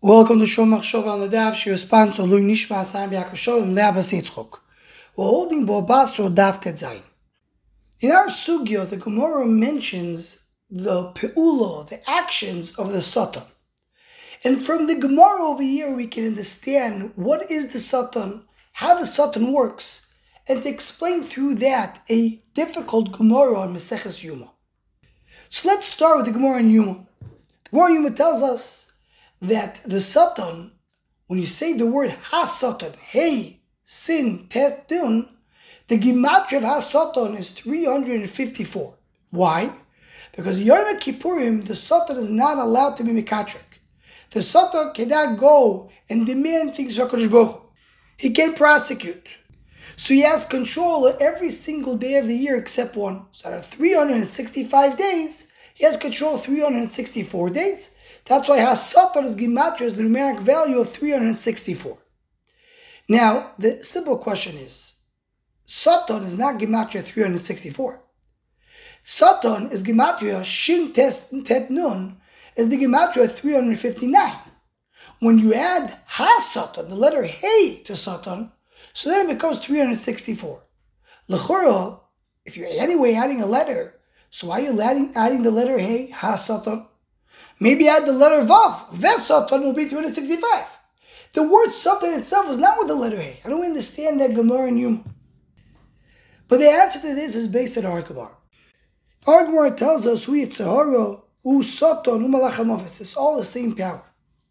Welcome to Shomach Shov on the Daf. She responds to Lui Nishma Hassan B'Yaakov Sholem Le'Abbas Yitzchok. We're holding Bo Basro Daf Tetzayin. In our sugya, the Gemara mentions the pe'ulo, the actions of the Satan. And from the Gemara over here, we can understand what is the Satan, how the Satan works, and to explain through that a difficult Gemara on Maseches Yuma. So let's start with the Gemara in Yuma. The Gemara in Yuma tells us that the Satan, when you say the word Ha-Satan, Hey, Sin, Tet, Dun, the Gematria of Ha-Satan is 354. Why? Because Yom Kippurim, the Satan is not allowed to be Mekatrik. The Satan cannot go and demand things from HaKadosh Baruch Hu. He can prosecute. So he has control of every single day of the year except one. So out of 365 days, he has control of 364 days. That's why Ha-Satan is Gematria is the numeric value of 364. Now, the simple question is, Satan is not Gematria 364. Satan is Gematria Shin Tet Nun is the Gematria 359. When you add Ha-Satan, the letter Hey to Satan, so then it becomes 364. L'chora, if you're anyway adding a letter, so why are you adding the letter Hey, Ha-Satan? Maybe add the letter Vav. Ves-Satan will be 365. The word Satan itself is not with the letter Hey. I don't understand that Gemara in Yuma. But the answer to this is based on our Gemara. Our Gemara tells us, Hu Yitzhahara, U Satan, U Malach HaMavet. It's all the same power.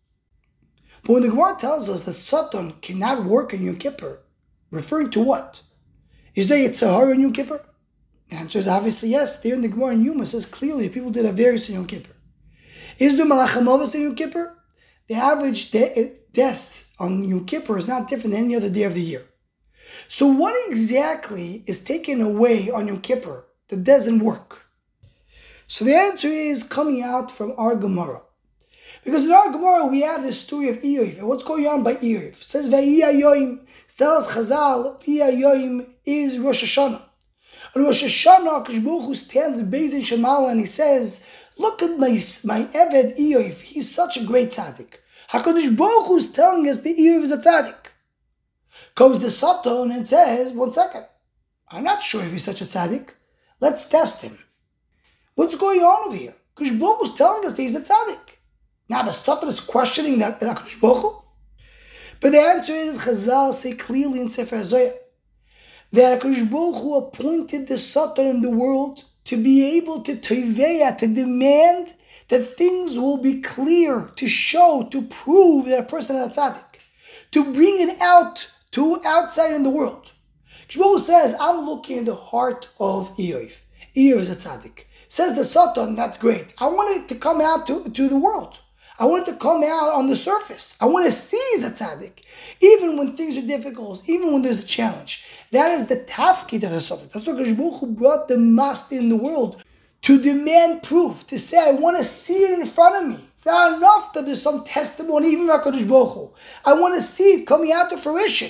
But when the Gemara tells us that Satan cannot work in Yom Kippur, referring to what? Is there Yitzhahara in Yom Kippur? The answer is obviously yes. There in the Gemara in Yuma says clearly people did Averis in Yom Kippur. Is there Malach HaMavet in Yom Kippur? The average death on Yom Kippur is not different than any other day of the year. So what exactly is taken away on Yom Kippur that doesn't work? So the answer is coming out from our Gemara. Because in our Gemara we have the story of Eiv. And what's going on by Eiv? It says, V'yi Hayoim, tells Chazal, V'yi Hayoim is Rosh Hashanah. On Rosh Hashanah, HaKadosh Baruch Hu stands in Beis Din Shemala and he says, look at my Eved Eiv. He's such a great tzaddik. HaKadosh Baruch Hu is telling us the Eiv is a tzaddik. Comes the Satan and says, 1 second, I'm not sure if he's such a tzaddik. Let's test him. What's going on over here? HaKadosh Baruch Hu is telling us that he's a tzaddik. Now the Satan is questioning that HaKadosh Baruch Hu. But the answer is, Chazal say clearly in Sefer HaZohar that HaKadosh Baruch Hu appointed the Satan in the world to be able to teveya, to demand that things will be clear, to show, to prove that a person is a tzaddik, to bring it out to outside in the world. Shmuel says, I'm looking at the heart of Eiv. Eiv is a tzaddik. Says the Satan, that's great. I want it to come out to the world. I want it to come out on the surface. I want to see he's a tzaddik. Even when things are difficult, even when there's a challenge. That is the tafkid of the Satan. That's what HaKadosh Baruch Hu brought the master in the world to demand proof, to say, I want to see it in front of me. It's not enough that there's some testimony, even from HaKadosh Baruch Hu. I want to see it coming out to fruition.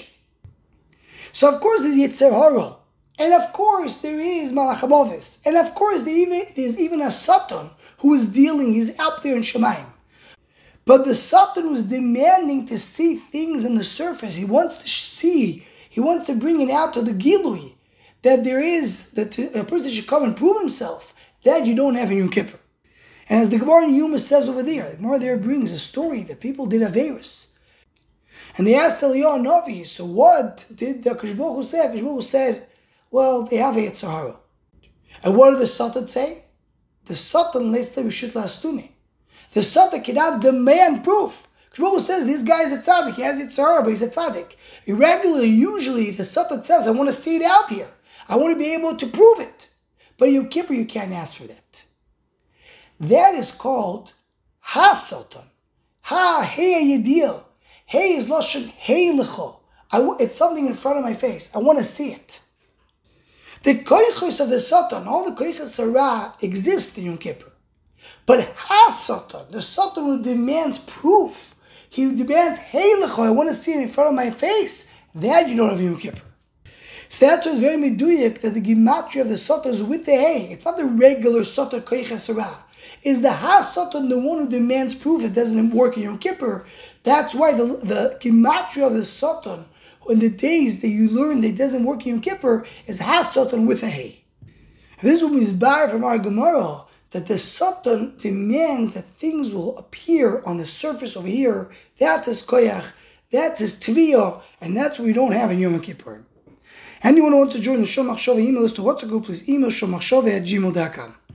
So of course there's Yetzer Hara. And of course there is Malach HaMavet. And of course there's even a Satan who is dealing, he's out there in Shemayim. But the Satan was demanding to see things on the surface. He wants to see, he wants to bring it out to the Gilui, that there is, that a person should come and prove himself. That you don't have in Yom Kippur. And as the Gemara in Yuma says over there, the Gemara there brings a story that people did Averis. And they asked Eliyahu Navi, so what did the HaKadosh Baruch Hu say? HaKadosh Baruch Hu said, well, they have a Yetzer Hara. And what did the Satan say? The Satan lays the Rishut La'astumi. The Satan cannot demand proof. HaKadosh Baruch Hu says, this guy is a tzaddik, he has Yetzer Hara, but he's a tzaddik. Irregularly, usually, the Satan says, I want to see it out here. I want to be able to prove it. But in Yom Kippur, you can't ask for that. That is called Ha-Satan. Hey Yedil. Hey is Lashon Hey Lecho. It's something in front of my face. I want to see it. The koichos of the Satan, all the koichos Sarah exist in Yom Kippur. But Ha-Satan, the Satan who demands proof. He demands Hey Lecho. I want to see it in front of my face. That you don't have in Yom Kippur. So that's why it's very meduyik that the gematria of the Satan is with the Hey. It's not the regular Satan koiches Sarah. Is the Ha-Satan the one who demands proof that doesn't work in Yom Kippur That's why the gematria of the Satan in the days that you learn that it doesn't work in Yom Kippur is Has Satan with a Hey. This will be bar from our Gemara that the Satan demands that things will appear on the surface over here. That's his koyach, that's his tviyah, and that's what we don't have in Yom Kippur. Anyone who wants to join the Shul Machshava email list to WhatsApp group, please email shulmachshava@gmail.com.